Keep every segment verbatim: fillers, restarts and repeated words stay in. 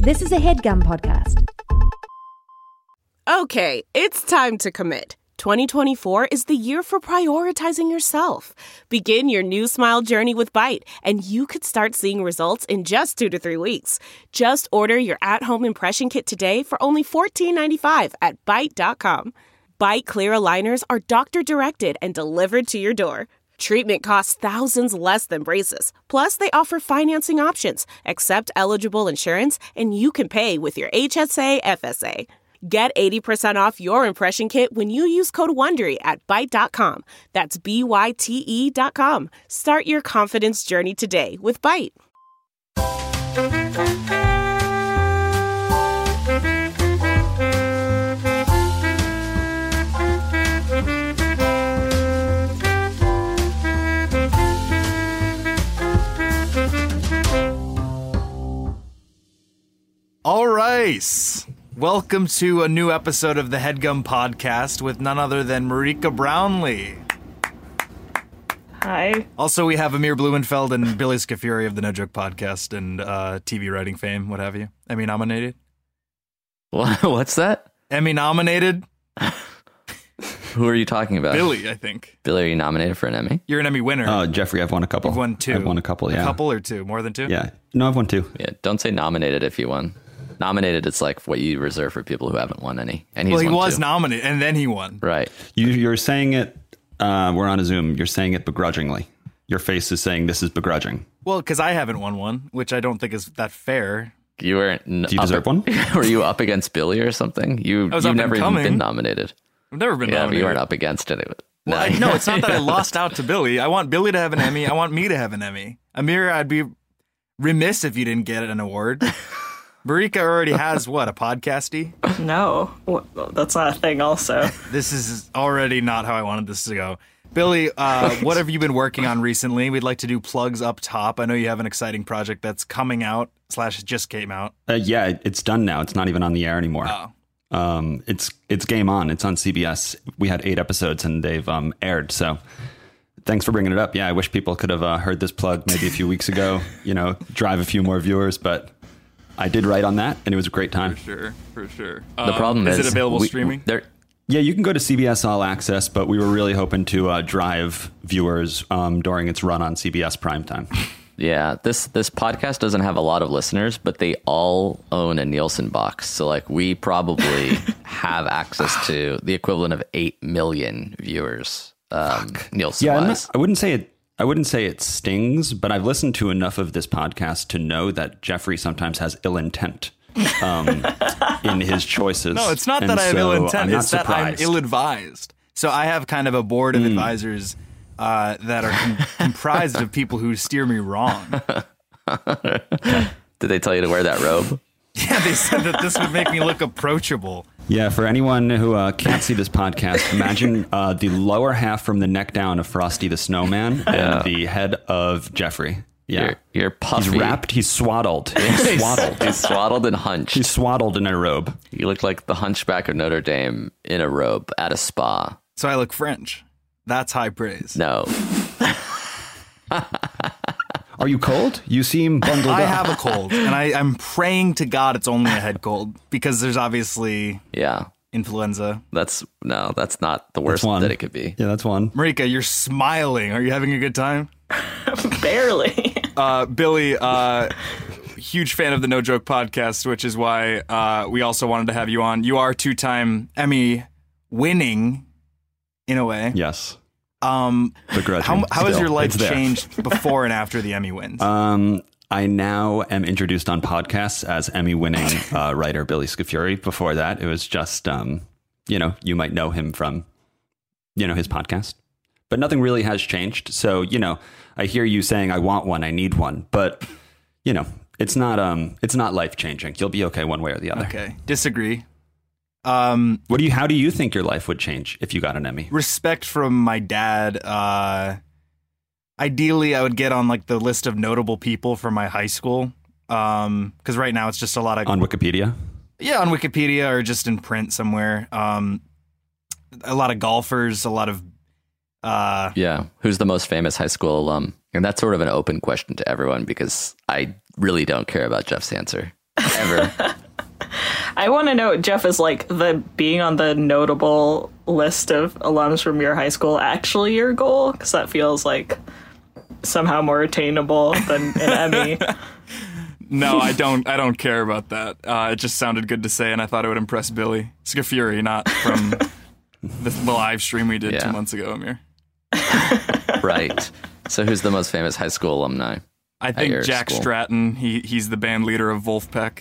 This is a HeadGum podcast. Okay, it's time to commit. twenty twenty-four is the year for prioritizing yourself. Begin your new smile journey with Byte, and you could start seeing results in just two to three weeks. Just order your at-home impression kit today for only fourteen ninety-five at byte dot com. Byte Clear aligners are doctor-directed and delivered to your door. Treatment costs thousands less than braces. Plus, they offer financing options, accept eligible insurance, and you can pay with your H S A F S A. Get eighty percent off your impression kit when you use code WONDERY at byte dot com. That's B Y T E dot com. Start your confidence journey today with Byte. All right. Welcome to a new episode of the HeadGum podcast with none other than Marika Brownlee. Hi. Also, we have Amir Blumenfeld and Billy Scafuri of the No Joke podcast and uh, T V writing fame, what have you. Emmy nominated. What's that? Emmy nominated. Who are you talking about? Billy, I think. Billy, are you nominated for an Emmy? You're an Emmy winner. Oh, Jeffrey, I've won a couple. You've won two. I've won a couple, yeah. A couple or two? More than two? Yeah. No, I've won two. Yeah, don't say nominated if you won. Nominated, it's like what you reserve for people who haven't won any. And he's well, he won was two. nominated, and then he won. Right. You, you're saying it, uh, we're on a Zoom, you're saying it begrudgingly. Your face is saying this is begrudging. Well, because I haven't won one, which I don't think is that fair. You weren't. N- Do you deserve one? Were you up against Billy or something? You, I was you've up never and even coming. been nominated. I've never been Yeah, but nominated. you weren't up against it. Well, I, no, it's not that I lost out to Billy. I want Billy to have an Emmy. I want me to have an Emmy. Amir, I'd be remiss if you didn't get an award. Marika already has, what, a podcasty? No, well, that's not a thing also. This is already not how I wanted this to go. Billy, uh, what have you been working on recently? We'd like to do plugs up top. I know you have an exciting project that's coming out, slash just came out. Uh, yeah, it's done now. It's not even on the air anymore. Oh. Um, it's it's Game On. It's on C B S. We had eight episodes and they've um, aired. So thanks for bringing it up. Yeah, I wish people could have uh, heard this plug maybe a few weeks ago, you know, drive a few more viewers, but I did write on that and it was a great time. For sure, for sure. The Um, problem is, is it available we- streaming? There, Yeah, you can go to C B S All Access, but we were really hoping to uh, drive viewers um, during its run on C B S Primetime. Yeah, this this podcast doesn't have a lot of listeners, but they all own a Nielsen box. So like we probably have access to the equivalent of eight million viewers. Um, Nielsen Yeah, I'm wise. not- I wouldn't say it. I wouldn't say it stings, but I've listened to enough of this podcast to know that Jeffrey sometimes has ill intent um, in his choices. No, it's not And that I have so ill I'm intent. not It's that I'm surprised. ill-advised. So I have kind of a board of advisors uh, that are com- comprised of people who steer me wrong. Did they tell you to wear that robe? Yeah, they said that this would make me look approachable. Yeah, for anyone who uh, can't see this podcast, imagine uh, the lower half from the neck down of Frosty the Snowman and the head of Jeffrey. Yeah, You're, you're puffy. he's wrapped. He's swaddled. He's swaddled. He's swaddled and hunched. He's swaddled in a robe. You look like the Hunchback of Notre Dame in a robe at a spa. So I look French. That's high praise. No. Are you cold? You seem bundled I up. have a cold, and I, I'm praying to God it's only a head cold because there's obviously Yeah. influenza. That's no, that's not the worst That's one. that it could be. Yeah, that's one. Marika, you're smiling. Are you having a good time? Barely. Uh, Billy, uh, huge fan of the No Joke podcast, which is why uh, we also wanted to have you on. You are two-time Emmy winning, in a way. Yes. Um, Begrudging. how how has Still, your life it's there. changed before and after the Emmy wins? Um, I now am introduced on podcasts as Emmy-winning uh, writer Billy Scafuri. Before that, it was just, um, you know, you might know him from, you know, his podcast. But nothing really has changed. So, you know, I hear you saying, I want one, I need one. But, you know, it's not um, it's not life-changing. You'll be okay one way or the other. Okay, disagree. Um, What do you? How do you think your life would change if you got an Emmy? respect from my dad. Uh, ideally, I would get on like the list of notable people from my high school. Um, because right now it's just a lot of On Wikipedia? yeah, on Wikipedia or just in print somewhere. Um, a lot of golfers, a lot of uh, Yeah. Who's the most famous high school alum? And that's sort of an open question to everyone because I really don't care about Jeff's answer. ever. I want to know, Jeff, is like the being on the notable list of alums from your high school actually your goal? Because that feels like somehow more attainable than an Emmy. No, I don't. I don't care about that. Uh, it just sounded good to say, and I thought it would impress Billy Scafuri, not from the live stream we did Yeah. two months ago, Amir. Right. So who's the most famous high school alumni? I At think your Jack school? Stratton. He he's the band leader of Wolfpack.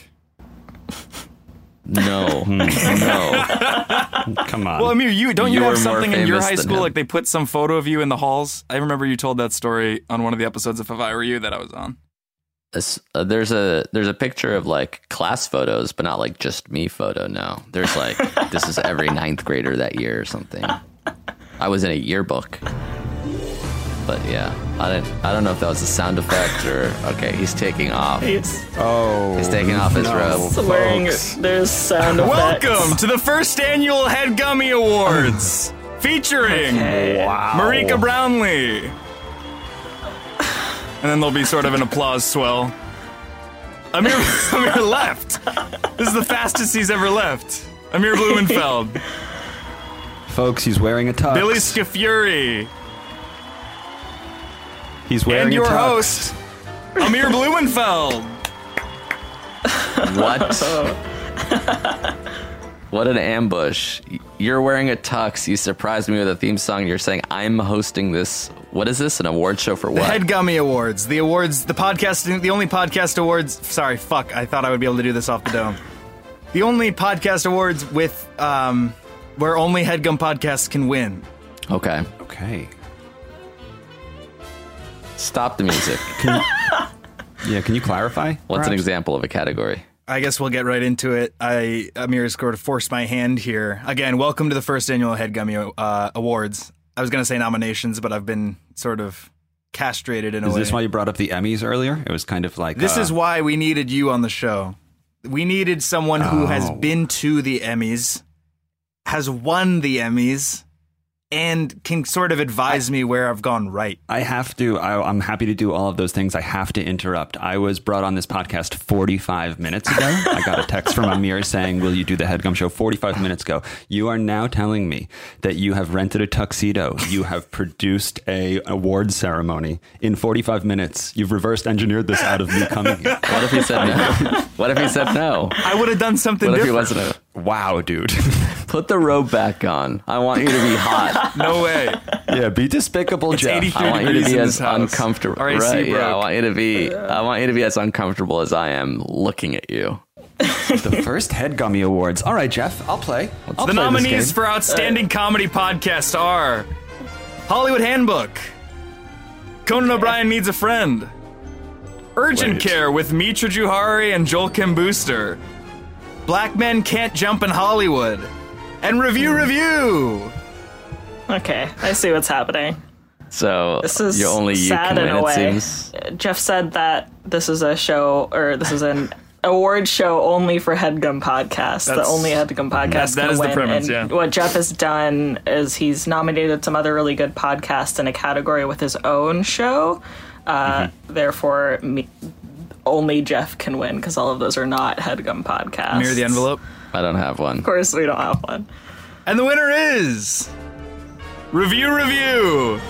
No. no. Come on. Well, Amir, you don't you You're have more something in your famous high than school him. like they put some photo of you in the halls? I remember you told that story on one of the episodes of If I Were You that I was on. This- uh, there's a there's a picture of like class photos, but not like just me photo. No, there's like this is every ninth grader that year or something. I was in a yearbook, but yeah, I didn't. I don't know if that was a sound effect or okay. He's taking off. He's oh, He's taking off his no, robe. wearing, folks. there's sound effects. Welcome to the first annual Head Gummy Awards, featuring Okay. Wow. Marika Brownlee. And then there'll be sort of an applause swell. Amir, Amir left. This is the fastest he's ever left. Amir Blumenfeld. Folks, he's wearing a tux. Billy Scafuri. He's wearing And a your tux. host, Amir Blumenfeld. What? What an ambush! You're wearing a tux. You surprised me with a theme song. You're saying I'm hosting this. What is this? An award show for The what? Head Gummy Awards. The awards, the podcast, the only podcast awards. Sorry, fuck. I thought I would be able to do this off the dome. The only podcast awards with, um, where only Headgum podcasts can win. Okay, Okay. stop the music. Yeah, can you clarify? What's an perhaps? example of a category? I guess we'll get right into it. I Amir has sort of forced my hand here. Again, welcome to the first annual Head Gummy uh, Awards. I was going to say nominations, but I've been sort of castrated in a Is way. this why you brought up the Emmys earlier? It was kind of like This uh, is why we needed you on the show. We needed someone who has Oh. been to the Emmys, has won the Emmys, and can sort of advise me where I've gone right. I have to. I, I'm happy to do all of those things. I have to interrupt. I was brought on this podcast forty-five minutes ago. I got a text from Amir saying, "Will you do the Headgum Show?" forty-five minutes ago. You are now telling me that you have rented a tuxedo. You have produced a award ceremony in forty-five minutes. You've reversed engineered this out of me coming here. What if he said no? What if he said no? I would have done something What if he different. wasn't a... Wow, dude. Put the robe back on. I want you to be hot. No way. Yeah, be despicable, It's Jeff. eighty-three I want you to degrees be in as this house. uncomfortable. Our A C Right? Yeah, I broke. want you to be. I want you to be as uncomfortable as I am looking at you. The first Headgummy Awards. All right, Jeff. I'll play. I'll The play this nominees game. for Outstanding Comedy Podcast are Hollywood Handbook, Conan O'Brien Needs a Friend, Urgent Wait. Care with Mitra Juhari and Joel Kim Booster, Black Men Can't Jump in Hollywood, and Review Review. Okay, I see what's happening. So This is you're only you sad can in win. a It way. seems. Jeff said that this is a show, or this is an award show only for Headgum podcasts. The That's- only Headgum podcast that can is the win. premise, and yeah. what Jeff has done is he's nominated some other really good podcasts in a category with his own show. Uh, Mm-hmm. Therefore, me, only Jeff can win because all of those are not Headgum podcasts. Near the envelope. I don't have one. Of course, we don't have one. And the winner is Review Review.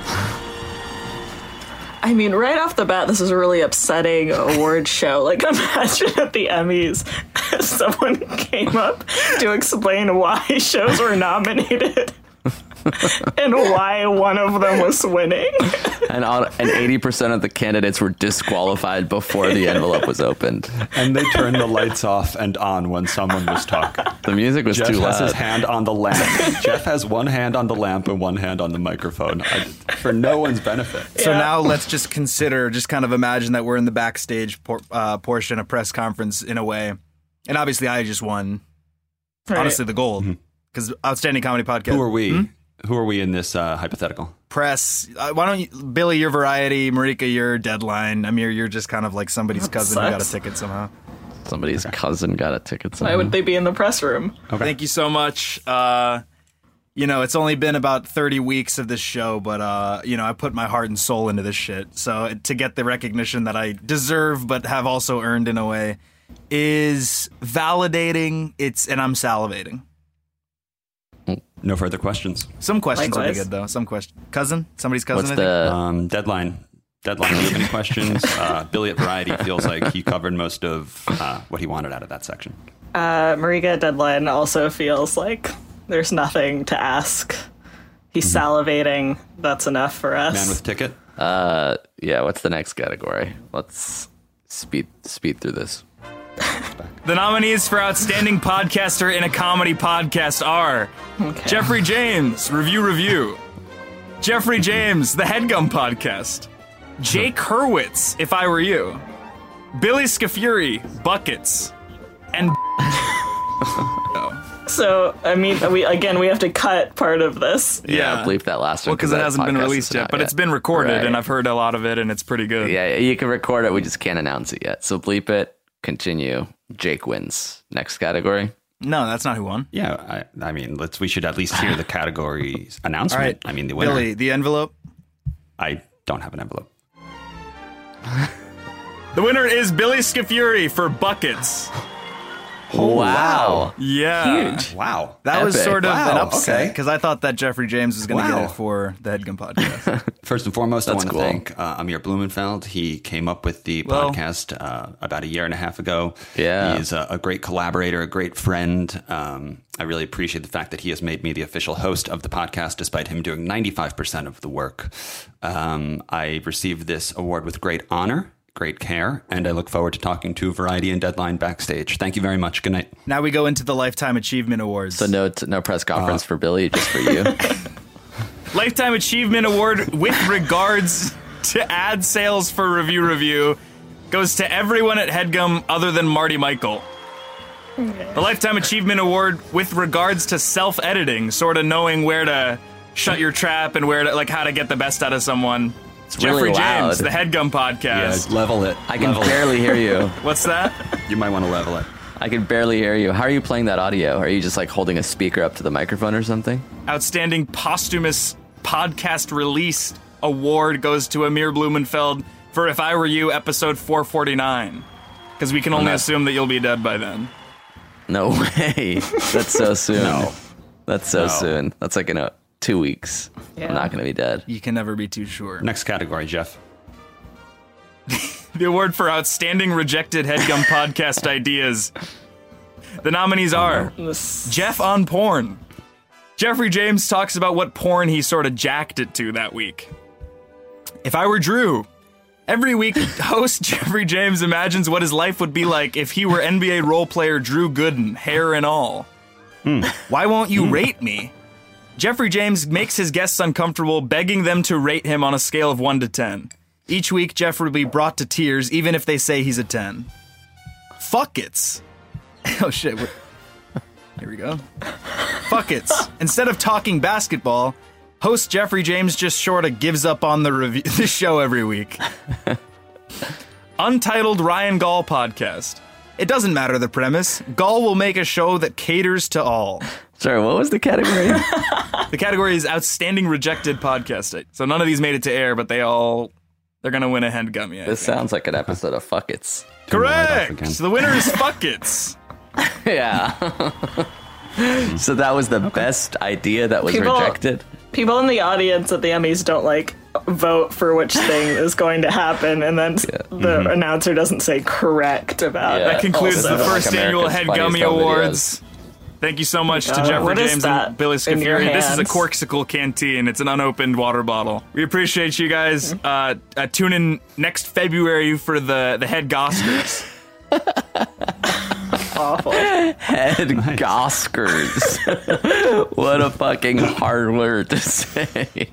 I mean, right off the bat, this is a really upsetting award show. Like, imagine at the Emmys, someone came up to explain why shows were nominated and why one of them was winning. And all, and eighty percent of the candidates were disqualified before the envelope was opened. And they turned the lights off and on when someone was talking. The music was Jeff too has loud. his hand on the lamp. Jeff has one hand on the lamp and one hand on the microphone I, for no one's benefit. So Yeah. now let's just consider, just kind of imagine that we're in the backstage por- uh, portion of press conference in a way. And obviously I just won, Right. honestly, the gold. Because Outstanding Comedy Podcast. Who are we? Who are we in this uh, hypothetical? Press. Uh, why don't you, Billy, your Variety, Marika, your Deadline. Amir, you're just kind of like somebody's That cousin who got a sucks. ticket somehow. Somebody's cousin got a ticket. Why Somehow. would they be in the press room? Okay. Thank you so much. Uh, you know, it's only been about thirty weeks of this show, but, uh, you know, I put my heart and soul into this shit. So to get the recognition that I deserve but have also earned in a way, is validating. It's and I'm salivating. No further questions. Some questions will be Likewise. good though. Some question. Cousin? Somebody's cousin. What's I think? the Um, deadline. Deadline. Do you have any questions? Uh, Billy at Variety feels like he covered most of uh, what he wanted out of that section. Uh, Mariga at Deadline also feels like there's nothing to ask. He's salivating. That's enough for us. Man with ticket. uh yeah, what's the next category? Let's speed speed through this. The nominees for Outstanding Podcaster in a Comedy Podcast are Okay. Jeffrey James, Review Review. Jeffrey James, The Headgum Podcast. Jake Hurwitz, If I Were You. Billy Scafuri, Buckets. And So, I mean, we again, we have to cut part of this. Yeah, bleep that last one. Well, because it that hasn't been podcast released isn't yet, out but it's been recorded, Right. and I've heard a lot of it, and it's pretty good. Yeah, you can record it. We just can't announce it yet. So bleep it. Continue. Jake wins. Next category. No, that's not who won. Yeah, I, I mean, let's. We should at least hear the categories All announcement. right. I mean, the winner. Billy, the envelope. I don't have an envelope. The winner is Billy Scafuri for Buckets. Wow. Yeah. Huge. Wow. That was Epic. sort of an Wow, upset okay. because I thought that Jeffrey James was going to Wow. get it for the Headgum Podcast. First and foremost, I That's want to cool. thank uh, Amir Blumenfeld. He came up with the Well- podcast uh, about a year and a half ago. Yeah. He's a, a great collaborator, a great friend. Um, I really appreciate the fact that he has made me the official host of the podcast, despite him doing ninety-five percent of the work. Um, I received this award with great honor, great care, and I look forward to talking to Variety and Deadline backstage. Thank you very much. Good night. Now we go into the Lifetime Achievement Awards. So no no press conference for Billy, just for you. Lifetime Achievement Award with regards to ad sales for Review Review goes to everyone at Headgum other than Marty Michael. The Lifetime Achievement Award with regards to self-editing, sort of knowing where to shut your trap and where to, like, how to get the best out of someone. It's Jeffrey really James, loud. the Headgum Podcast. Yeah, level it. I can level barely hear you. What's that? it. You might want to level it. I can barely hear you. How are you playing that audio? Are you just like holding a speaker up to the microphone or something? Outstanding Posthumous Podcast Released Award goes to Amir Blumenfeld for If I Were You, episode four forty-nine. Because we can only not- assume that you'll be dead by then. No way. That's so soon. No. That's so No. soon. That's like in a, two weeks. Yeah. I'm not going to be dead. You can never be too sure. Next category, Jeff. The award for Outstanding Rejected Headgum Podcast Ideas. The nominees are This- Jeff on Porn. Jeffrey James talks about what porn he sort of jacked it to that week. If I Were Drew. Every week, host Jeffrey James imagines what his life would be like if he were N B A role player Drew Gooden, hair and all. Why won't you rate me? Jeffrey James makes his guests uncomfortable, begging them to rate him on a scale of one to ten. Each week, Jeff will be brought to tears, even if they say he's a ten. Fuckets. Oh shit. What? Here we go. Fuckets. Instead of talking basketball, host Jeffrey James just sort of gives up on the review, the show every week. Untitled Ryan Gall Podcast. It doesn't matter the premise. Gall will make a show that caters to all. Sorry, what was the category? The category is Outstanding Rejected Podcast. So none of these made it to air, but they all, they're going to win a head gummy. I This think. sounds like an episode of Fuckets. Turn the light off Correct. again. So the winner is Fuckets. Yeah. So that was the best idea that was People- rejected? People in the audience at the Emmys don't like vote for which thing is going to happen, and then the announcer doesn't say correct about Yeah. it. That concludes Also, the like first annual America's Head Funniest Gummy Home Awards. Thank you so much to Uh, Jeffrey what is James that and Billy in your Scafuri. This is a hands? Corksicle canteen. It's an unopened water bottle. We appreciate you guys. Uh, uh, tune in next February for the, the Head Goskers. Awful. Head Goskers. What a fucking hard word to say.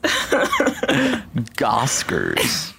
Goskers.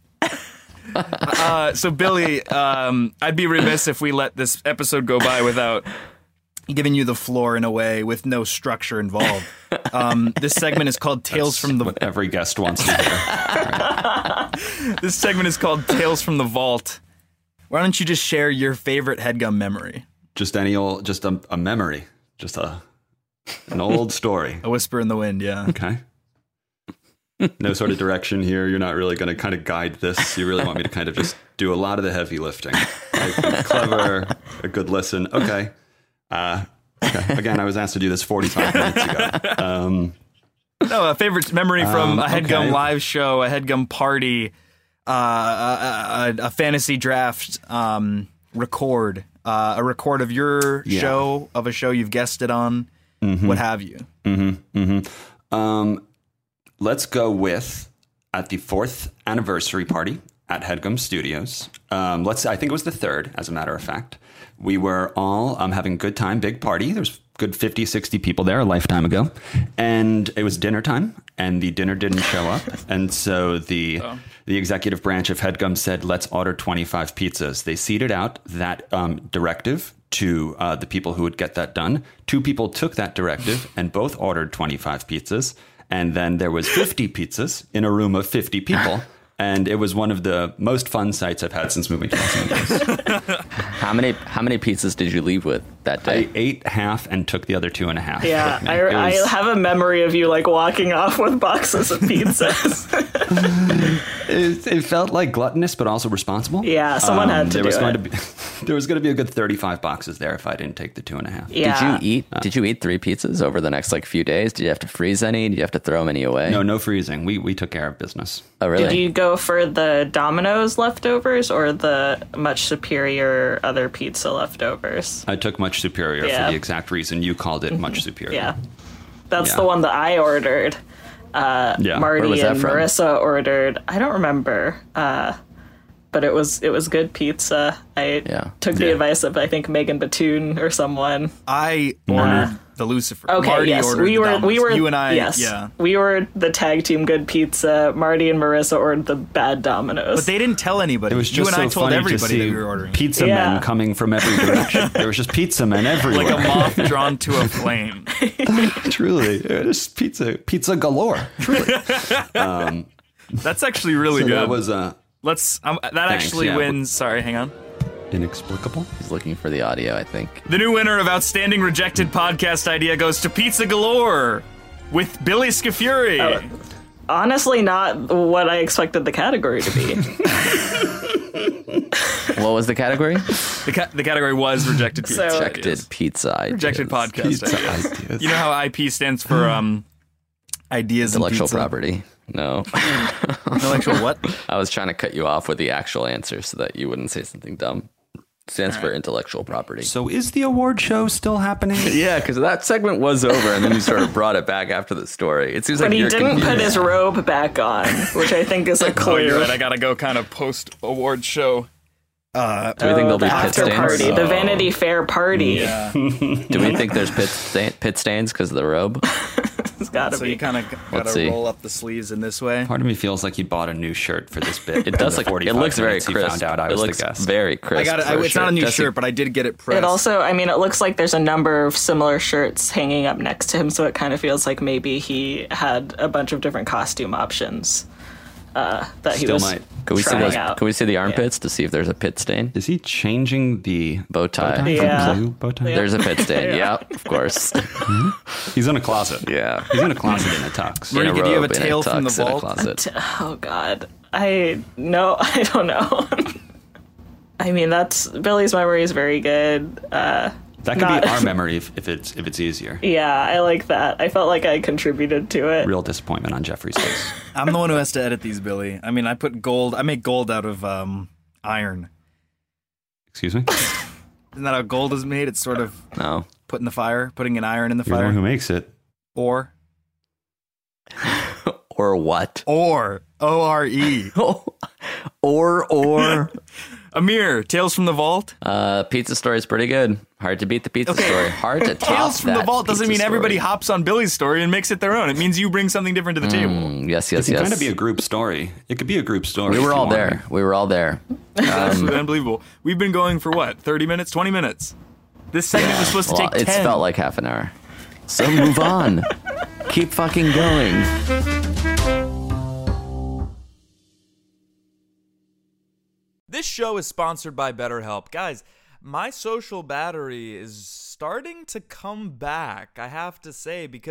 Uh, so, Billy, um, I'd be remiss if we let this episode go by without giving you the floor in a way with no structure involved. Um, this segment is called Tales from the What every guest wants to hear. This segment is called Tales from the Vault. Why don't you just share your favorite headgum memory? Just any old, just a, a memory, just a an old story. A whisper in the wind, yeah. Okay. no sort of direction here. You're not really going to kind of guide this. You really want me to kind of just do a lot of the heavy lifting. Like, clever, a good listen. Okay. Uh, okay. Again, I was asked to do this forty-five minutes ago. Um, no, a favorite memory from Um, a HeadGum okay. live show, a HeadGum party, uh, a, a, a fantasy draft um, record, uh, a record of your Yeah. show, of a show you've guested on, what have you. Mm-hmm, mm-hmm. Um, let's go with at the fourth anniversary party at HeadGum Studios. Um, let's. I think it was the third, as a matter of fact. We were all um, having a good time, big party. There's good fifty, sixty people there a lifetime ago. And it was dinner time, and the dinner didn't show up. And so the Oh. the executive branch of HeadGum said, let's order twenty-five pizzas. They seeded out that um, directive to uh, the people who would get that done. Two people took that directive and both ordered twenty-five pizzas. And then there was fifty pizzas in a room of fifty people. And it was one of the most fun sights I've had since moving to Los Angeles. How many how many pizzas did you leave with that day? I ate half and took the other two and a half. Yeah, with me. I, It I was- have a memory of you like walking off with boxes of pizzas. It, it felt like gluttonous, but also responsible. Yeah, someone had to there do was going it. to be there was going to be a good thirty-five boxes there if I didn't take the two and a half. Yeah. Did you eat? Did you eat three pizzas over the next like few days? Did you have to freeze any? Did you have to throw any away? No, no freezing. We we took care of business. Oh, really? Did you go for the Domino's leftovers or the much superior other pizza leftovers? I took much superior Yeah. for the exact reason you called it much superior. Yeah. That's Yeah. the one that I ordered. yeah. Where Marty was that and from? Marissa ordered. I don't remember. Uh, but it was it was good pizza. I Yeah. took the Yeah. advice of I think Megan Batoon or someone. I ordered the Lucifer. Okay, Marty yes, ordered we the were Domino's. we were You and I, yes, yeah. we were the tag team Good Pizza. Marty and Marissa ordered the bad Domino's. But they didn't tell anybody. It was you just and so I told funny to everybody see that we were ordering. pizza Yeah. men coming from every direction. There was just pizza men everywhere. Like a moth drawn to a flame. Truly, it was pizza pizza galore. Truly, That's actually really so good. that was uh, Let's. Um, that Thanks, actually yeah. wins. Sorry, hang on. inexplicable. He's looking for the audio, I think. The new winner of Outstanding Rejected Podcast Idea goes to Pizza Galore with Billy Scafuri. Oh. Honestly, not what I expected the category to be. What was the category? The, ca- the category was Rejected Pizza So- Rejected Ideas. pizza ideas. Rejected Podcast Pizza Ideas. ideas. You know how I P stands for um, ideas Intellectual and pizza? property. No. Intellectual what? I was trying to cut you off with the actual answer so that you wouldn't say something dumb. Stands for intellectual property. So is the award show still happening? Yeah, because that segment was over, and then you sort of brought it back after the story. It seems But like he you're didn't confused. put his robe back on, which I think is a Oh, you're clear right. I gotta go kind of post award show. Uh, Do we think there'll be the pit after stains? party, the Vanity Fair party. yeah. Do we think there's pit, stain, pit stains because of the robe? It's gotta So be. you kind of Let's gotta see. roll up the sleeves in this way. Part of me feels like he bought a new shirt for this bit. It does In the look. It forty-five looks very minutes he crisp. Found out I it was looks the guest. very crisp. I got it. for It's not a new Jesse- shirt, but I did get it pressed. It also, I mean, it looks like there's a number of similar shirts hanging up next to him, so it kind of feels like maybe he had a bunch of different costume options uh, that he Still was might. Could we see trying those? out. Could we see the armpits to see if there's a pit stain? Is he changing the Bow tie. from Yeah. blue bow tie? There's a pit stain. yeah. of course. He's in a closet. Yeah. He's in a closet in a tux. Marie, In do you have a robe, in tale from the tux, in a vault? closet. Oh God, I no, I don't know. I mean, that's Billy's memory is very good. Uh, That could Not- be our memory if, if it's if it's easier. yeah, I like that. I felt like I contributed to it. Real disappointment on Jeffrey's face. I'm the one who has to edit these, Billy. I mean, I put gold. I make gold out of um, iron. Excuse me? Isn't that how gold is made? It's sort of No. put in the fire, putting an iron in the You're the fire. one who makes it. Or, Or what? or, O R E. or or. Amir, Tales from the Vault. Uh, pizza story is pretty good. Hard to beat the pizza Okay. story. Hard to top Tales from the that Vault doesn't pizza mean everybody story. hops on Billy's story and makes it their own. It means you bring something different to the table. Mm, yes, It yes, can yes. kind of be a group story. It could be a group story. we if were you all want. there. We were all there. It's absolutely unbelievable. We've been going for what? thirty minutes? twenty minutes? This segment was supposed to Well, take it's ten. felt like half an hour. So move on. Keep fucking going. This show is sponsored by BetterHelp. Guys, my social battery is starting to come back, I have to say, because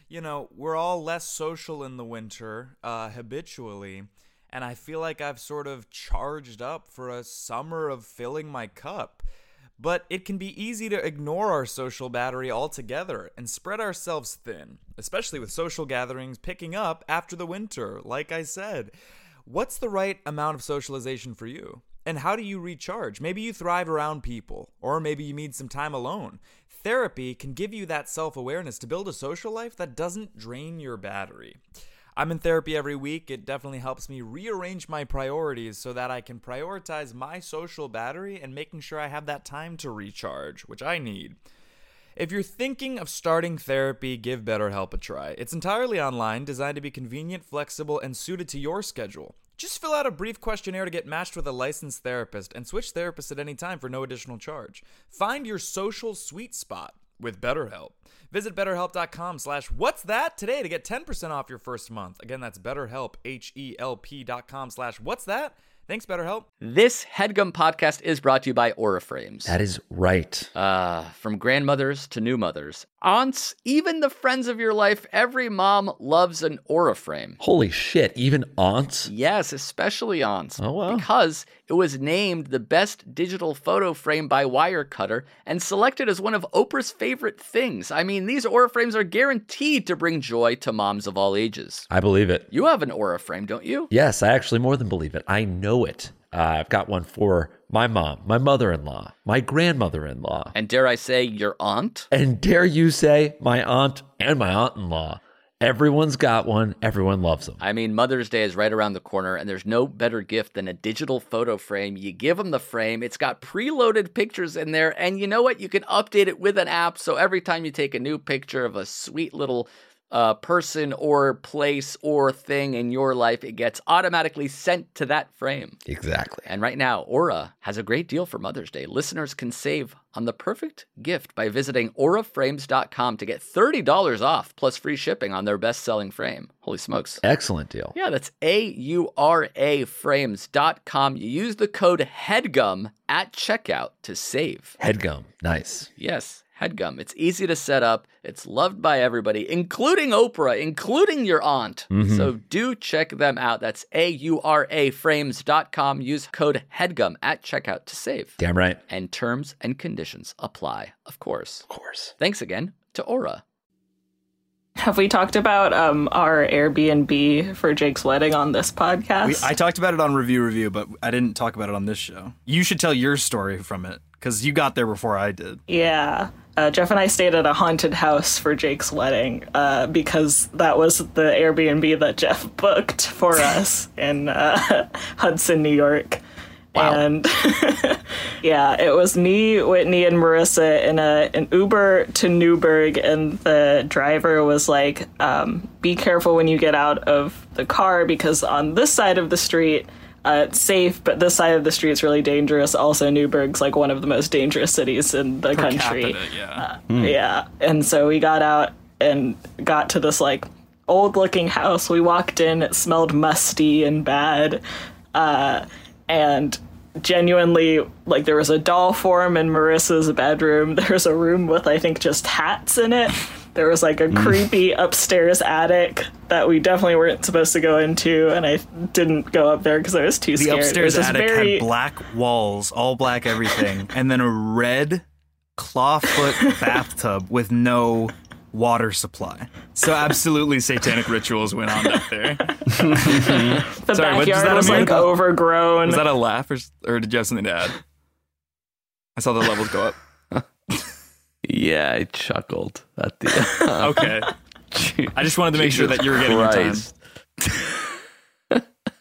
you know, we're all less social in the winter, uh, habitually, and I feel like I've sort of charged up for a summer of filling my cup. But it can be easy to ignore our social battery altogether and spread ourselves thin, especially with social gatherings picking up after the winter, like I said. What's the right amount of socialization for you? And how do you recharge? Maybe you thrive around people, or maybe you need some time alone. Therapy can give you that self-awareness to build a social life that doesn't drain your battery. I'm in therapy every week. It definitely helps me rearrange my priorities so that I can prioritize my social battery and making sure I have that time to recharge, which I need. If you're thinking of starting therapy, give BetterHelp a try. It's entirely online, designed to be convenient, flexible, and suited to your schedule. Just fill out a brief questionnaire to get matched with a licensed therapist and switch therapists at any time for no additional charge. Find your social sweet spot with BetterHelp. Visit betterhelp.com slash what's that today to get ten percent off your first month. Again, that's betterhelp, H-E-L-P dot com slash what's that. Thanks, BetterHelp. This HeadGum podcast is brought to you by Aura Frames. That is right. Uh, from grandmothers to new mothers, aunts, even the friends of your life, every mom loves an Aura Frame. Holy shit, even aunts? Yes, especially aunts. Oh, wow. Because it was named the best digital photo frame by Wirecutter and selected as one of Oprah's favorite things. I mean, these Aura Frames are guaranteed to bring joy to moms of all ages. I believe it. You have an Aura Frame, don't you? Yes, I actually more than believe it. I know it. Uh, I've got one for my mom, my mother-in-law, my grandmother-in-law. And dare I say, your aunt? And dare you say, my aunt and my aunt-in-law. Everyone's got one. Everyone loves them. I mean, Mother's Day is right around the corner, and there's no better gift than a digital photo frame. You give them the frame. It's got preloaded pictures in there, and you know what? You can update it with an app, so every time you take a new picture of a sweet little uh, person or place or thing in your life, it gets automatically sent to that frame. Exactly. And right now, Aura has a great deal for Mother's Day. Listeners can save on the perfect gift by visiting aura frames dot com to get thirty dollars off plus free shipping on their best-selling frame. Holy smokes. Excellent deal. Yeah, that's A U R A frames dot com. You use the code HEADGUM at checkout to save. HeadGum. Nice. Yes, HeadGum. It's easy to set up. It's loved by everybody, including Oprah, including your aunt. Mm-hmm. So do check them out. That's A U R A frames dot com. Use code HEADGUM at checkout to save. Damn right. And terms and conditions apply, of course. Of course. Thanks again to Aura. Have we talked about um, our Airbnb for Jake's wedding on this podcast? We, I talked about it on Review Review, but I didn't talk about it on this show. You should tell your story from it, because you got there before I did. Yeah. Uh, Jeff and I stayed at a haunted house for Jake's wedding uh, because that was the Airbnb that Jeff booked for us in uh, Hudson, New York. Wow. And yeah, it was me, Whitney, and Marissa in a an Uber to Newburgh, and the driver was like, um, be careful when you get out of the car, because on this side of the street, uh, it's safe, but this side of the street is really dangerous. Also, Newburgh's like one of the most dangerous cities in the Per country. capita, yeah. Uh, mm. Yeah. And so we got out and got to this like old looking house. We walked in, it smelled musty and bad. Uh, and genuinely, like, there was a doll form in Marissa's bedroom. There was a room with, I think, just hats in it. There was like a mm. creepy upstairs attic that we definitely weren't supposed to go into, and I didn't go up there because I was too the scared. The upstairs attic very... had black walls, all black everything, and then a red clawfoot bathtub with no water supply. So absolutely satanic rituals went on up there. The Sorry, what, backyard was like overgrown. Was that a laugh, or, or did you have something to add? I saw the levels go up. Yeah, I chuckled at the. Okay. I just wanted to make sure that you were getting Christ. your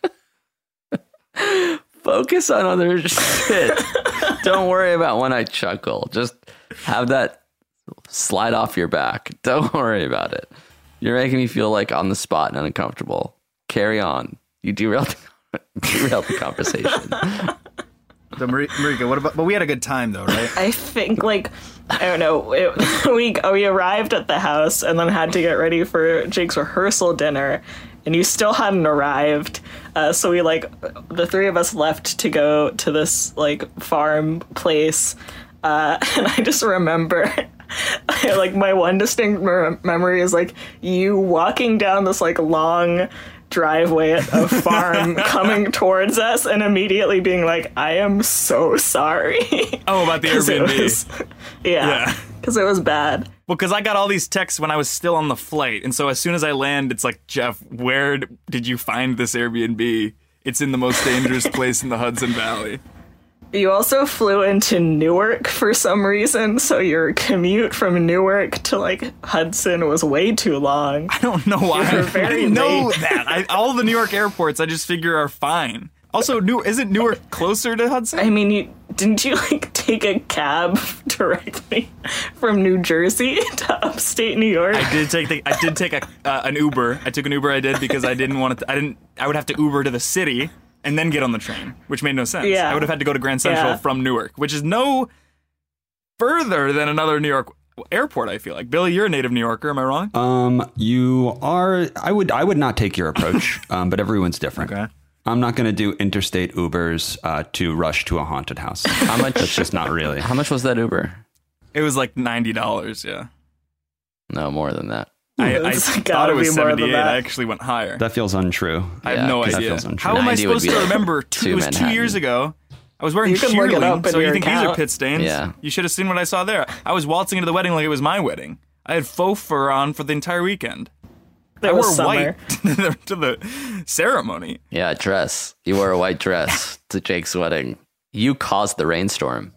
time. Focus on other shit. Don't worry about when I chuckle. Just have that slide off your back. Don't worry about it. You're making me feel like on the spot and uncomfortable. Carry on. You derailed, derailed the conversation. So, Marika, what about? But we had a good time, though, right? I think, like, I don't know. It, we we arrived at the house and then had to get ready for Jake's rehearsal dinner, and you still hadn't arrived. Uh, so we like the three of us left to go to this like farm place, uh, and I just remember like my one distinct mer- memory is like you walking down this like long driveway at a farm coming towards us and immediately being like, I am so sorry. Oh, about the 'Cause it Airbnb. was- yeah, Yeah. because it was bad. Well, because I got all these texts when I was still on the flight, and so as soon as I land, it's like, Jeff, where d- did you find this Airbnb? It's in the most dangerous place in the Hudson Valley. You also flew into Newark for some reason, so your commute from Newark to like Hudson was way too long. I don't know why. You were I very didn't know late. that. I, all the New York airports, I just figure are fine. Also, New isn't Newark closer to Hudson? I mean, you didn't you like take a cab directly from New Jersey to upstate New York? I did take the, I did take a uh, an Uber. I took an Uber. I did because I didn't want to. I didn't. I would have to Uber to the city and then get on the train, which made no sense. Yeah. I would have had to go to Grand Central Yeah. from Newark, which is no further than another New York airport. I feel like Billy, you're a native New Yorker. Am I wrong? Um, you are. I would. I would not take your approach. Um, but everyone's different. Okay. I'm not going to do interstate Ubers uh, to rush to a haunted house. How much? That's just not really. How much was that Uber? It was like ninety dollars. Yeah. No, more than that. I, I It's thought gotta it was be more than seventy-eight. that. I actually went higher. That feels untrue. I have Yeah, no 'cause that idea. feels untrue. How am I ninety would supposed be to like remember? Two, to it was two Manhattan. years ago. I was wearing You can look it shearling, up in so you your think these are account. pit stains? Yeah. You should have seen what I saw there. I was waltzing into the wedding like it was my wedding. I had faux fur on for the entire weekend. It I was wore summer. white to the, to the ceremony. Yeah, dress. You wore a white dress to Jake's wedding. You caused the rainstorm.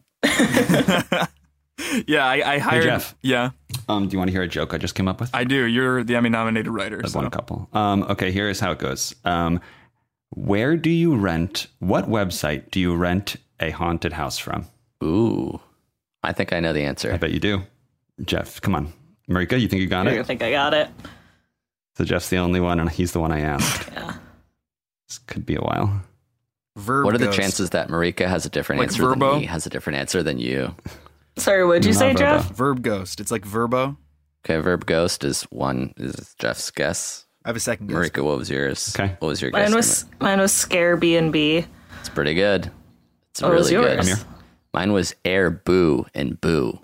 Yeah, I, I hired. Jeff. Yeah, Um, do you want to hear a joke I just came up with? I do. You're the Emmy-nominated writer. I've So. won a couple. Um, okay, here's how it goes. Um, where do you rent? What website do you rent a haunted house from? Ooh. I think I know the I answer. bet you do. Jeff, come on. Marika, you think you got I it? think I got it. So Jeff's the only one, and he's the one I asked. Yeah. This could be a while. Verb What are the ghost. chances that Marika has a different Like answer Verbo? than me, has a different answer than you? Sorry, what'd you Not say, Verbo. Jeff? Verb ghost. It's like Verbo. Okay, verb ghost is one, is Jeff's guess. I have a second guess. Marika, what was yours? Okay. What was your guess? Mine was mine was Scare B and B. It's pretty good. It's What really was yours? good. I'm here. Mine was Air Boo and Boo.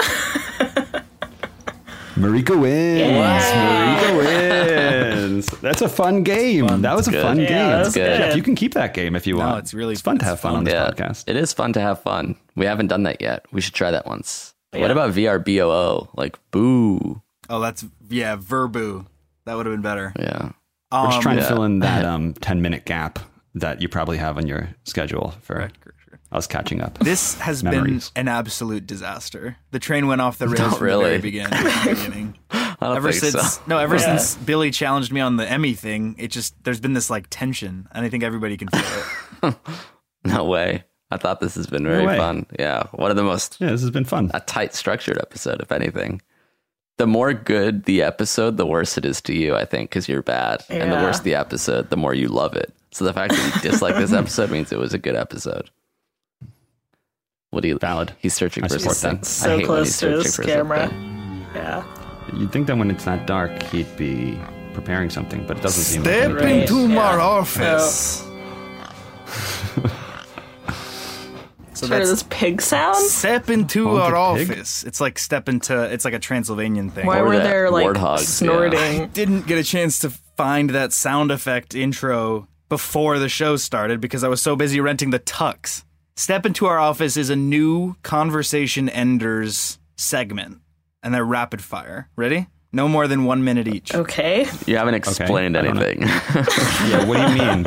Marika wins. Marika wins. That's a fun game. that was a good. fun Yeah, game. that's good. Jeff, you can keep that game if you No, want. it's really- it's fun to it's have fun, fun. on this Yeah, podcast. it is fun to have fun. We haven't done that yet. We should try that once. What Yeah. about V R B O O? Like Boo. Oh, that's yeah, Verbu. That would have been better. Yeah. We're just Um, trying to yeah. fill in that um, ten minute gap that you probably have on your schedule for Correct, correct, correct. us catching up. This has Memories. been an absolute disaster. The train went off the rails Not from really. the very begin- beginning. I don't Ever think since so. no, ever Yeah. since Billy challenged me on the Emmy thing, it just there's been this like tension, and I think everybody can feel it. No way. I thought this has been very way. fun. Yeah. One of the most Yeah, this has been fun. a tight structured episode, if anything. The more good the episode, the worse it is to you, I think, because you're bad. And the Yeah. worse the episode, the more you love it. So the fact that you dislike this episode means it was a good episode. What do you Valid. He's searching I for support something. that. So I hate when close he's to searching his for camera. something. Yeah. You'd think that when it's that dark, he'd be preparing something, but it doesn't seem like Step it. Right. into my Yeah. office. So Sure, that's this pig sound? step into Haunted our pig? office. It's like step into. It's like a Transylvanian thing. Why Or were that there like warthogs, yeah. snorting? Didn't get a chance to find that sound effect intro before the show started because I was so busy renting the tux. Step into our office is a new conversation enders segment, and they're rapid fire. Ready? No more than one minute each. Okay. You haven't explained I don't know. anything. Yeah, what do you mean?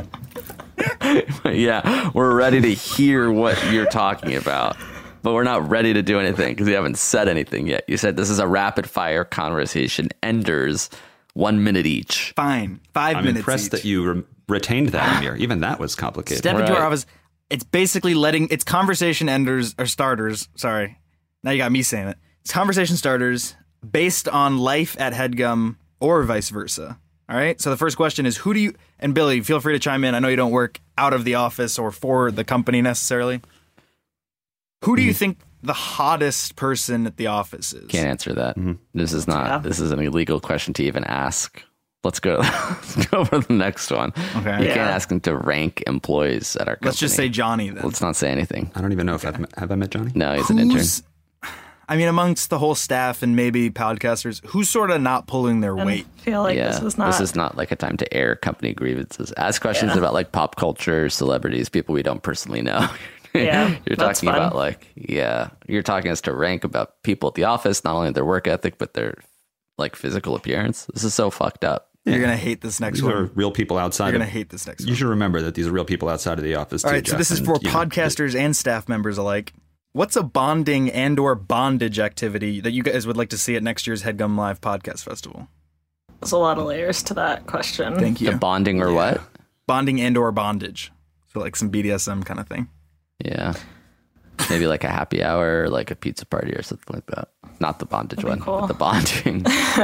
Yeah, we're ready to hear what you're talking about, but we're not ready to do anything because you haven't said anything yet. You said this is a rapid fire conversation, enders, one minute each. Fine. five I'm minutes impressed each. that you re- retained that, Amir. Even that was complicated. Step into Right. our office. It's basically letting it's conversation enders or starters. Sorry, now you got me saying it. It's conversation starters based on life at HeadGum or vice versa. All right. So the first question is, who do you? And Billy, feel free to chime in. I know you don't work out of the office or for the company necessarily. Who do you think the hottest person at the office is? Can't answer that. This is not. Yeah. This is an illegal question to even ask. Let's go. Let's go for the next one. Okay. You Yeah. can't ask him to rank employees at our company. Let's just say Johnny then. Let's not say anything. I don't even know if I've met, have I met Johnny. No, he's an intern. Who's- I mean, amongst the whole staff and maybe podcasters, who's sort of not pulling their weight? I feel like yeah, this is not. This is not like a time to air company grievances. Ask questions Yeah. about like pop culture, celebrities, people we don't personally know. Yeah, you're that's talking fun. about like, yeah, you're talking as to rank about people at the office, not only their work ethic, but their like physical appearance. This is so fucked up. You're going to hate this next These one. are real people outside. You're of, going to hate this next You one. should remember that these are real people outside of the office. All too, right, so Jeff, this is and, for you know, podcasters and staff members alike. What's a bonding and or bondage activity that you guys would like to see at next year's HeadGum Live Podcast Festival? There's a lot of layers to that question. Thank you. The bonding or what? Bonding and or bondage. So like some B D S M kind of thing. Yeah. Maybe like a happy hour, or like a pizza party or something like that. Not the bondage That'd one, be cool. but the bonding.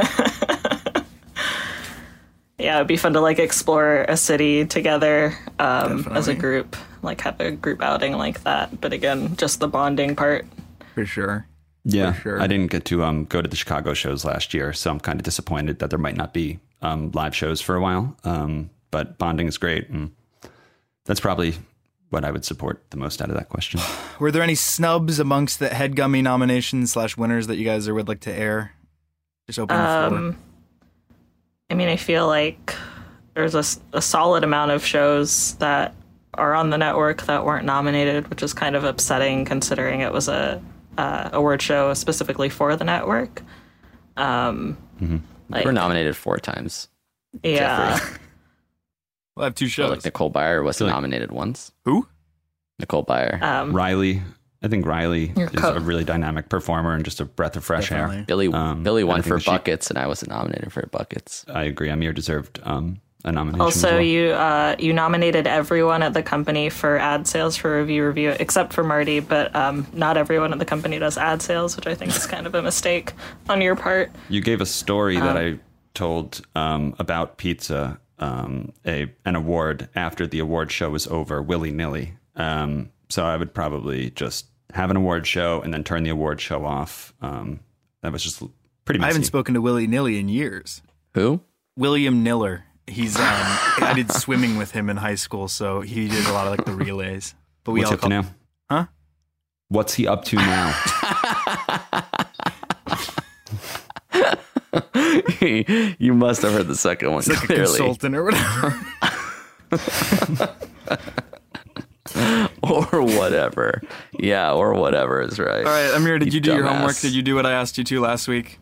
Yeah, it'd be fun to like explore a city together um, as a Definitely. group, like have a group outing like that. But again, just the bonding part. For sure. Yeah, For sure. I didn't get to um, go to the Chicago shows last year, so I'm kind of disappointed that there might not be um, live shows for a while. Um, but bonding is great, and that's probably what I would support the most out of that question. Were there any snubs amongst the HeadGummy nominations slash winners that you guys would like to air? Just open the floor. Um, I mean, I feel like there's a, s- a solid amount of shows that are on the network that weren't nominated, which is kind of upsetting considering it was a uh, award show specifically for the network. Um, like, We're nominated four times. yeah, We'll have two So shows. like Nicole Byer was like- nominated once. Who? Nicole Byer. um, Riley, I think Riley Your is co- a really dynamic performer and just a breath of fresh Definitely. air. Billy um, Billy I won think for that she- Buckets, and I wasn't nominated for Buckets. I agree. Amir deserved um, a nomination. as Also, well. you uh, you nominated everyone at the company for ad sales for review review, except for Marty. But um, not everyone at the company does ad sales, which I think is kind of a mistake on your part. You gave a story Um, that I told um, about pizza, um, a an award after the award show was over, willy nilly. Um, so I would probably just have an award show and then turn the award show off. Um, that was just pretty messy. I haven't spoken to Willie Nilly in years. Who? William Niller. He's um I did swimming with him in high school, so he did a lot of like the relays. But we What's all up to now? Huh? What's he up to now? You must have heard the second one He's like a clearly, consultant or whatever. or whatever. Yeah, or whatever is right. All right, Amir, did you, You do your dumbass. homework? Did you do what I asked you to last week?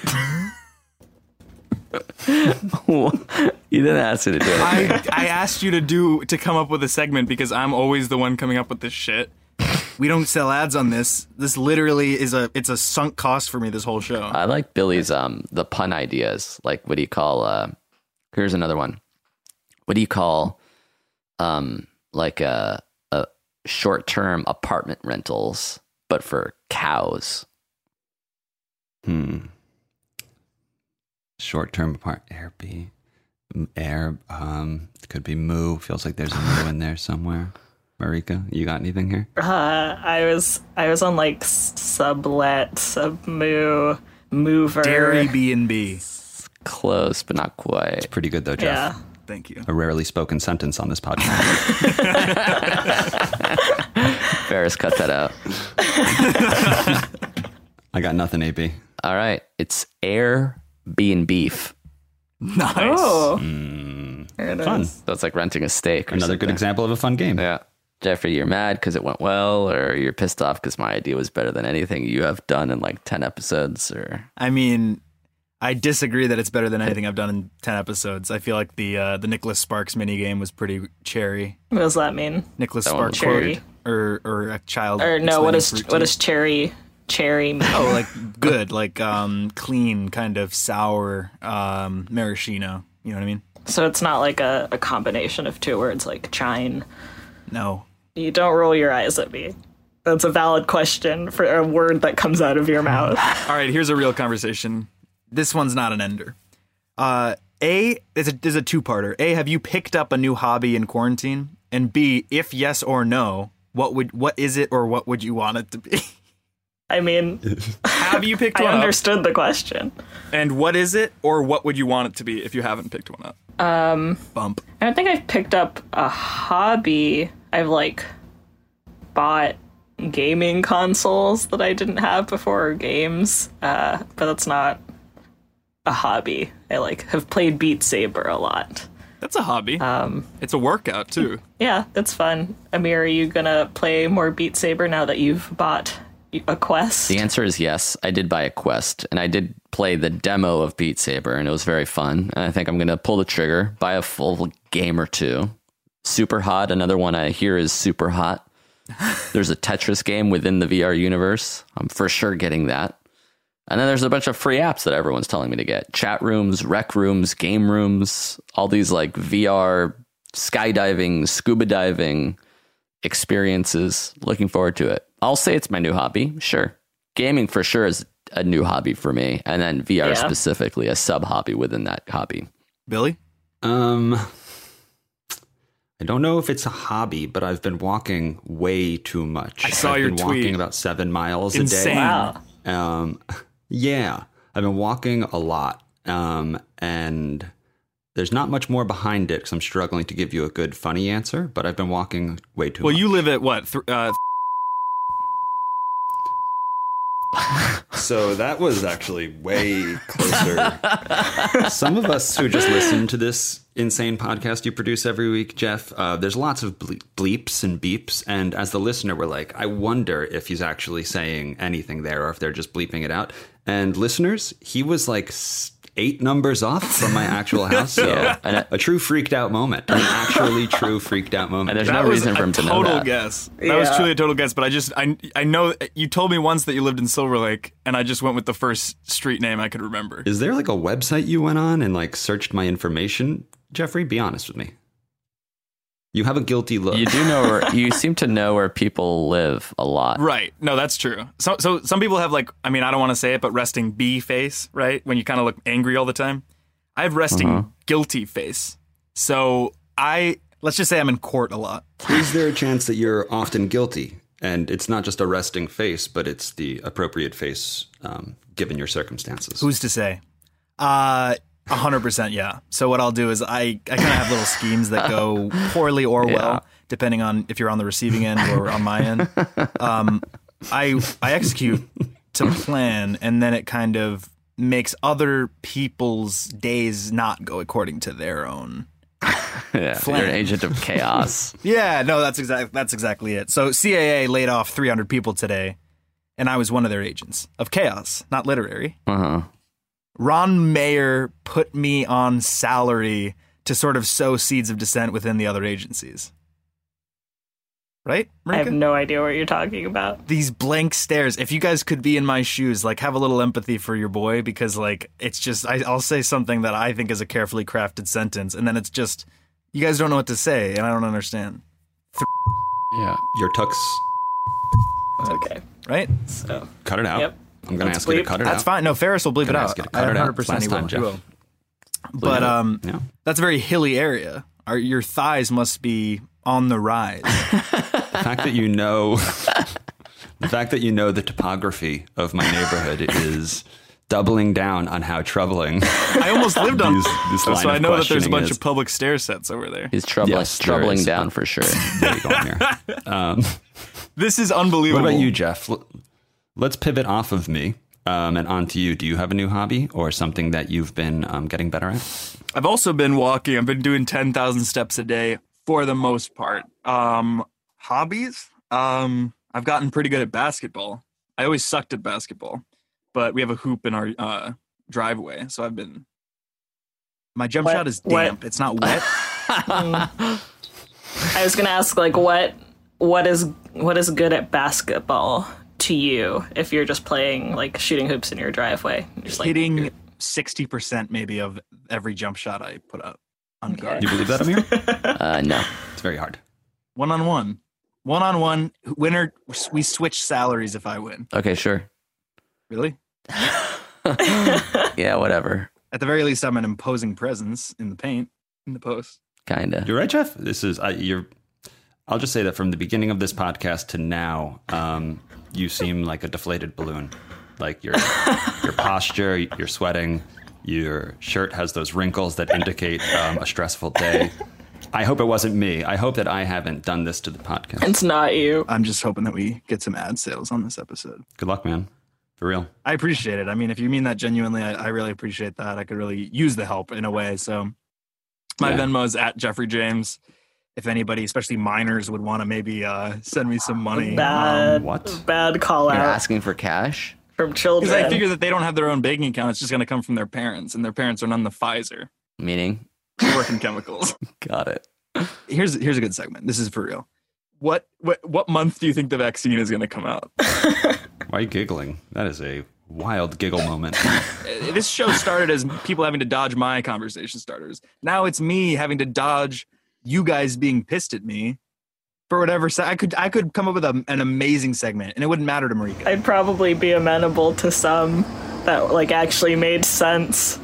You didn't ask me to do it. I I asked you to do to come up with a segment because I'm always the one coming up with this shit. We don't sell ads on this. This literally is a it's a sunk cost for me this whole show. I like Billy's um the pun ideas. Like, what do you call? Uh, here's another one. What do you call um like a a short term apartment rentals, but for cows? Hmm. Short term apart Airbnb. Air um could be moo. Feels like there's a moo in there somewhere. Marika, you got anything here? Uh, I was I was on like s- sublet, submoo, mover. Dairy B and B. Close, but not quite. Pretty good though, Jeff. Yeah. Thank you. A rarely spoken sentence on this podcast. Ferris, cut that out. I got nothing, A B. All right, it's Air B and Beef. Nice. Oh, Mm, there it fun. is. So it's like renting a steak. Or Another good something. example of a fun game. Yeah. Jeffrey, you're mad because it went well, or you're pissed off because my idea was better than anything you have done in like ten episodes, or I mean, I disagree that it's better than anything I've done in ten episodes. I feel like the uh, the Nicholas Sparks minigame was pretty cherry. What does that mean? Nicholas That one Sparks was Cherry. quote, or or a child. Or no? What explaining is fruit what to is cherry? Cherry mean? Oh, like good, like um, clean, kind of sour um, maraschino. You know what I mean? So it's not like a, a combination of two words like chine. No. You don't roll your eyes at me. That's a valid question for a word that comes out of your mouth. All right, here's a real conversation. This one's not an ender. Uh, A, there's a, there's a two-parter. A, have you picked up a new hobby in quarantine? And B, if yes or no, what would what is it or what would you want it to be? I mean, Have you picked I one up? understood the question. And what is it or what would you want it to be if you haven't picked one up? Um, Bump. I don't think I've picked up a hobby. I've like bought gaming consoles that I didn't have before, or games, uh, but that's not a hobby. I like have played Beat Saber a lot. That's a hobby. Um, it's a workout too. Yeah, it's fun. Amir, are you gonna play more Beat Saber now that you've bought a Quest? The answer is yes. I did buy a Quest, and I did play the demo of Beat Saber, and it was very fun. And I think I'm gonna pull the trigger, buy a full game or two. Super Hot, another one I hear is super hot. There's a Tetris game within the V R universe. I'm for sure getting that. And then there's a bunch of free apps that everyone's telling me to get. Chat rooms, rec rooms, game rooms, all these like V R skydiving, scuba diving experiences. Looking forward to it. I'll say it's my new hobby. Sure. Gaming for sure is a new hobby for me. And then V R yeah. specifically, a sub hobby within that hobby. Billy? Um... I don't know if it's a hobby, but I've been walking way too much. I saw I've your been tweet. Walking about seven miles Insane. a day. Wow. Um, yeah, I've been walking a lot, um, and there's not much more behind it because I'm struggling to give you a good, funny answer. But I've been walking way too. Well, much. you live at what? Th- uh, So that was actually way closer. Some of us who just listen to this insane podcast you produce every week, Jeff, uh, there's lots of ble- bleeps and beeps. And as the listener, we're like, I wonder if he's actually saying anything there or if they're just bleeping it out. And listeners, he was like s- eight numbers off from my actual house. So Yeah, and it- a true freaked out moment, an actually true freaked out moment. And there's that no was reason for a him to know total that. guess. That Yeah. was truly a total guess. But I just I I know you told me once that you lived in Silver Lake, and I just went with the first street name I could remember. Is there like a website you went on and like searched my information, Jeffrey? Be honest with me. You have a guilty look. You do know where, you seem to know where people live a lot. Right. No, that's true. So so some people have like, I mean, I don't want to say it, but resting B face, right? When you kind of look angry all the time. I have resting Uh-huh. guilty face. So I, let's just say I'm in court a lot. Is there a chance that you're often guilty? And it's not just a resting face, but it's the appropriate face um, given your circumstances. Who's to say? Uh, one hundred percent, yeah. So what I'll do is I, I kind of have little schemes that go poorly or Yeah. well, depending on if you're on the receiving end or on my end. Um, I I execute to plan, and then it kind of makes other people's days not go according to their own. Yeah, Flan. you're an agent of chaos. Yeah, no, that's exactly that's exactly it. So C A A laid off three hundred people today, and I was one of their agents of chaos, not literary. Uh-huh. Ron Mayer put me on salary to sort of sow seeds of dissent within the other agencies. Right, I have Marika? no idea what you're talking about. These blank stares. If you guys could be in my shoes, like have a little empathy for your boy, because like it's just I, I'll say something that I think is a carefully crafted sentence, and then it's just you guys don't know what to say, and I don't understand. Yeah. Your tux. Okay. Right? So Cut it out. Yep. I'm going to Let's ask you to bleep. cut it That's out. fine. No, Ferris will bleep Gonna it ask out. you to cut it out. one hundred percent Last he time, will. Jeff. He will. But it. um, Yeah. that's a very hilly area. Our, your thighs must be on the rise. The fact that you know, the fact that you know the topography of my neighborhood is doubling down on how troubling. I almost lived on These- this line so I of know that there's a questioning bunch is- of public stair sets over there. He's troubling, Yes, there troubling is. down for sure. Where are you going here? Um, This is unbelievable. what about you, Jeff? L- Let's pivot off of me um, and onto you. Do you have a new hobby or something that you've been um, getting better at? I've also been walking. I've been doing ten thousand steps a day for the most part. Um, hobbies? Um, I've gotten pretty good at basketball. I always sucked at basketball, but we have a hoop in our uh, driveway, so I've been. My jump What- shot is what- damp. It's not wet. I was gonna ask, like, what what is what is good at basketball to you if you're just playing like shooting hoops in your driveway? Just like Hitting sixty percent maybe of every jump shot I put up on guard. Do you believe that, Amir? Uh, no. It's very hard. One on one. One on one. Winner, we switch salaries if I win. Okay, sure. Really? Yeah, whatever. At the very least, I'm an imposing presence in the paint, in the post. Kinda. You're right, Jeff. This is I, you're. I'll just say that from the beginning of this podcast to now, um, you seem like a deflated balloon. Like your your posture, you're sweating. Your shirt has those wrinkles that indicate um, a stressful day. I hope it wasn't me. I hope that I haven't done this to the podcast. It's not you. I'm just hoping that we get some ad sales on this episode. Good luck, man. For real. I appreciate it. I mean, if you mean that genuinely, I, I really appreciate that. I could really use the help in a way. So my Yeah. Venmo is at Jeffrey James. If anybody, especially minors, would want to maybe uh, send me some money. Bad, Um, what? bad call You're out asking for cash? from children. Because I figure that they don't have their own banking account. It's just going to come from their parents, and their parents are none the Pfizer. Meaning? They work in chemicals. Got it. Here's here's a good segment. This is for real. What what what month do you think the vaccine is going to come out? Why are you giggling? That is a wild giggle moment. This show started as people having to dodge my conversation starters. Now it's me having to dodge you guys being pissed at me for whatever. Se- I could I could come up with a, an amazing segment, and it wouldn't matter to Marika. I'd probably be amenable to some that like actually made sense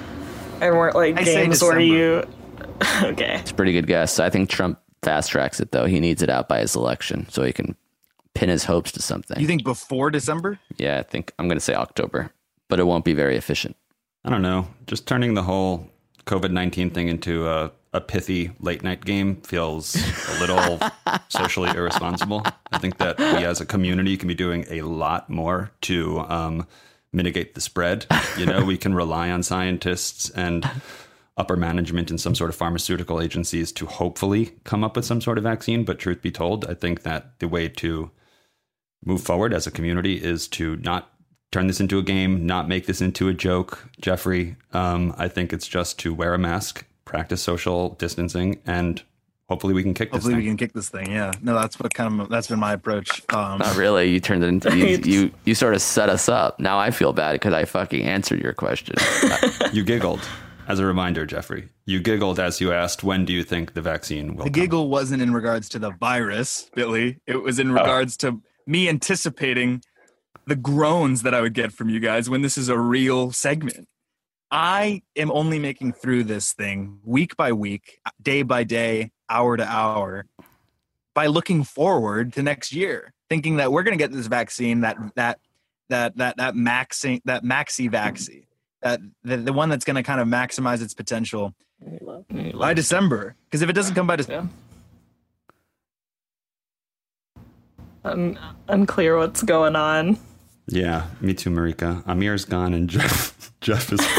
and weren't like I say games where December. you. Okay. It's a pretty good guess. I think Trump fast tracks it, though. He needs it out by his election so he can pin his hopes to something. You think before December? Yeah, I think I'm going to say October, but it won't be very efficient. I don't know. Just turning the whole COVID nineteen thing into a, a pithy late night game feels a little socially irresponsible. I think that we as a community can be doing a lot more to um, mitigate the spread. You know, we can rely on scientists and upper management in some sort of pharmaceutical agencies to hopefully come up with some sort of vaccine. But truth be told, I think that the way to move forward as a community is to not turn this into a game, not make this into a joke, Jeffrey. Um, I think it's just to wear a mask, practice social distancing, and hopefully we can kick Hopefully this we thing. can kick this thing. Yeah. No, that's what kind of that's been my approach. Um, Not really. You turned it into you. Right. You, you sort of set us up. Now I feel bad because I fucking answered your question. You giggled. As a reminder, Jeffrey, you giggled as you asked, when do you think the vaccine will the come? giggle wasn't in regards to the virus, Billy. It was in regards to me anticipating the groans that I would get from you guys when this is a real segment. I am only making through this thing week by week, day by day, hour to hour, by looking forward to next year, thinking that we're going to get this vaccine, that that that that that maxi that maxi vaccine, that the, the one that's going to kind of maximize its potential by December. Because if it doesn't come by December, Un- unclear what's going on. Yeah, me too, Marika. Amir's gone and Jeff, Jeff is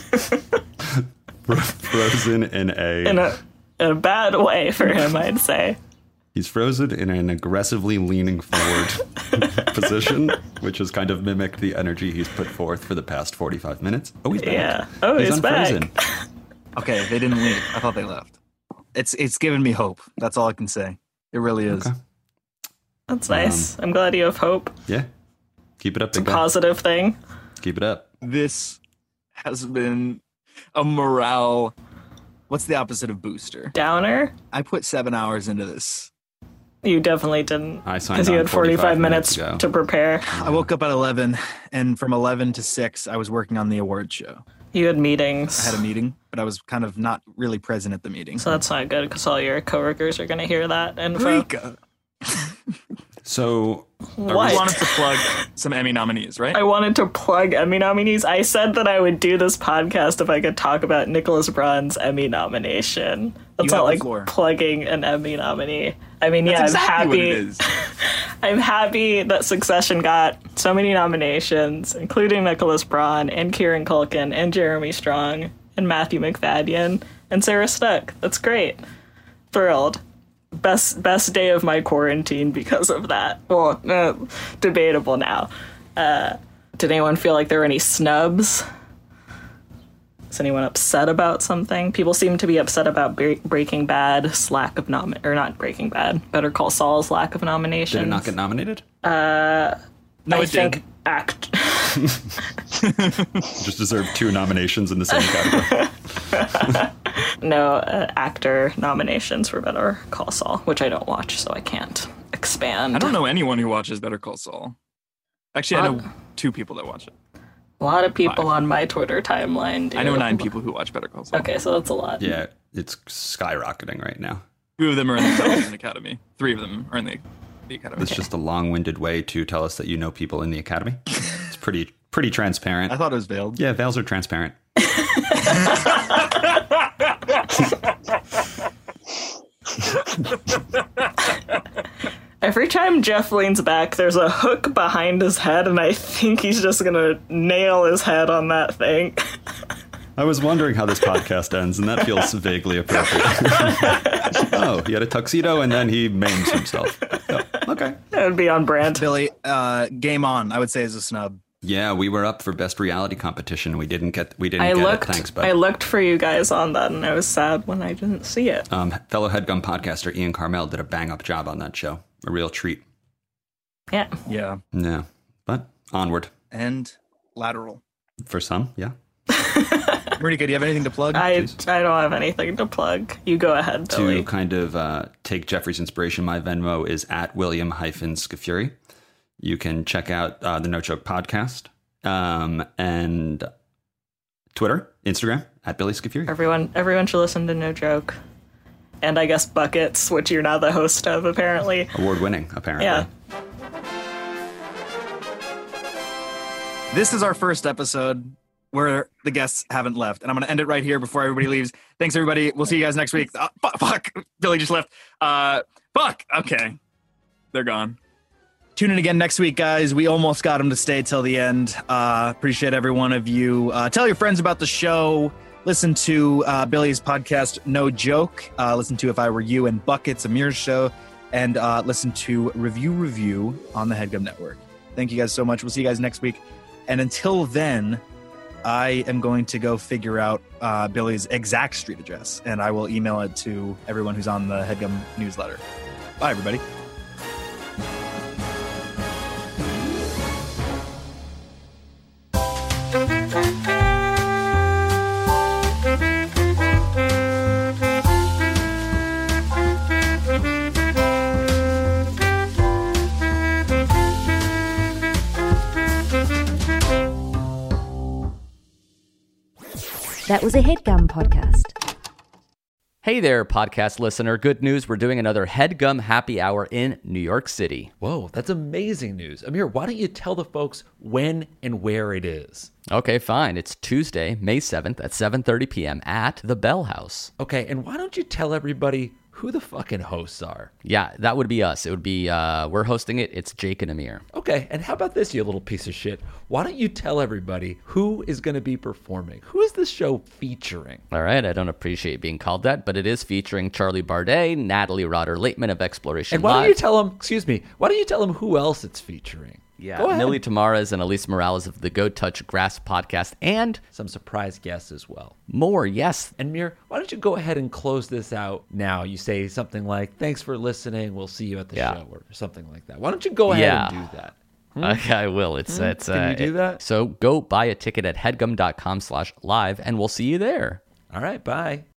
frozen in a... In a in a bad way for him, I'd say. He's frozen in an aggressively leaning forward position, which has kind of mimicked the energy he's put forth for the past forty-five minutes. Oh, he's back. Yeah. Oh, he's back. unfrozen. okay, they didn't leave. I thought they left. It's it's given me hope. That's all I can say. It really is. Okay. That's nice. I'm glad you have hope. Yeah. Keep it up, It's a big guy. positive thing. Keep it up. This has been a morale. What's the opposite of booster? Downer? I put seven hours into this. You definitely didn't. I signed Because you on had forty-five, forty-five minutes, minutes ago. to prepare. I woke up at eleven, and from eleven to six, I was working on the award show. You had meetings. I had a meeting, but I was kind of not really present at the meeting. So that's not good because all your coworkers are going to hear that info. Marika, So, What? I wanted to plug some Emmy nominees, right? I wanted to plug Emmy nominees. I said that I would do this podcast if I could talk about Nicholas Braun's Emmy nomination. That's You not have the like floor. plugging an Emmy nominee. I mean, That's yeah, exactly I'm what happy. it is. I'm happy that Succession got so many nominations, including Nicholas Braun and Kieran Culkin and Jeremy Strong and Matthew McFadden and Sarah Snook. That's great. Thrilled. Best best day of my quarantine because of that. Well, uh, debatable now. Uh, did anyone feel like there were any snubs? Is anyone upset about something? People seem to be upset about Bre- Breaking Bad's lack of nom or not Breaking Bad, Better Call Saul's lack of nominations. did it not get nominated? No, I it think did. act. Just deserved two nominations in the same category. no uh, actor nominations for Better Call Saul, which I don't watch, so I can't expand. I don't know anyone who watches Better Call Saul. Actually, I know two people that watch it. A lot of people Five. on my Twitter timeline do. I know nine people who watch Better Call Saul. Okay, so that's a lot. Yeah, it's skyrocketing right now. Two of them are in the Television Academy. Three of them are in the, the Academy. It's just a long-winded way to tell us that you know people in the academy. It's pretty pretty transparent. I thought it was veiled. Yeah, veils are transparent. Every time Jeff leans back, there's a hook behind his head, and I think he's just gonna nail his head on that thing. I was wondering how this podcast ends, and that feels vaguely appropriate. Oh, he had a tuxedo, and then he maims himself. Oh, okay. That would be on brand. Billy, uh, game on, I would say, is a snub. Yeah, we were up for best reality competition. We didn't get. We didn't I get looked. it. Thanks, bud. I looked for you guys on that, and I was sad when I didn't see it. Um, fellow HeadGum podcaster Ian Carmel did a bang up job on that show. A real treat. Yeah. Yeah. Yeah, but onward. And lateral. For some, yeah. Marika, do you have anything to plug? I Please. I don't have anything to plug. You go ahead, Billy. To kind of uh, take Jeffrey's inspiration, my Venmo is at William hyphen Scafuri. You can check out uh, the No Joke podcast um, and Twitter, Instagram at Billy Scafuri. Everyone, everyone should listen to No Joke, and I guess Buckets, which you're now the host of, apparently. Award winning, apparently. Yeah. This is our first episode where the guests haven't left, and I'm going to end it right here before everybody leaves. Thanks, everybody. We'll see you guys next week. Oh, fuck, fuck. Billy just left. Uh, fuck. Okay. They're gone. Tune in again next week, guys. We almost got them to stay till the end. Uh, appreciate every one of you. Uh, tell your friends about the show. Listen to uh, Billy's podcast, No Joke. Uh, listen to If I Were You and Buckets, Amir's show. And uh, listen to Review Review on the HeadGum Network. Thank you guys so much. We'll see you guys next week. And until then, I am going to go figure out uh, Billy's exact street address, and I will email it to everyone who's on the HeadGum newsletter. Bye, everybody. That was a HeadGum podcast. Hey there, podcast listener. Good news. We're doing another HeadGum Happy Hour in New York City. Whoa, that's amazing news. Amir, why don't you tell the folks when and where it is? Okay, fine. It's Tuesday, May seventh at seven thirty p.m. at the Bell House. Okay, and why don't you tell everybody who the fucking hosts are? Yeah, that would be us. It would be, uh, we're hosting it. It's Jake and Amir. Okay, and how about this, you little piece of shit? Why don't you tell everybody who is going to be performing? Who is this show featuring? All right, I don't appreciate being called that, but it is featuring Charlie Bardet, Natalie Rotter-Lateman of Exploration And why Live. don't you tell them, excuse me, why don't you tell them who else it's featuring? Yeah, Go ahead. Millie Tamares and Elise Morales of the Go Touch Grass podcast, and Some surprise guests as well. more, yes. And Mir, why don't you go ahead and close this out now? You say something like, thanks for listening, we'll see you at the Yeah. show, or something like that. Why don't you go ahead Yeah. and do that? Okay, I will. It's, it's, Can uh, you do it- that? So go buy a ticket at headgum.com slash live, and we'll see you there. All right, bye.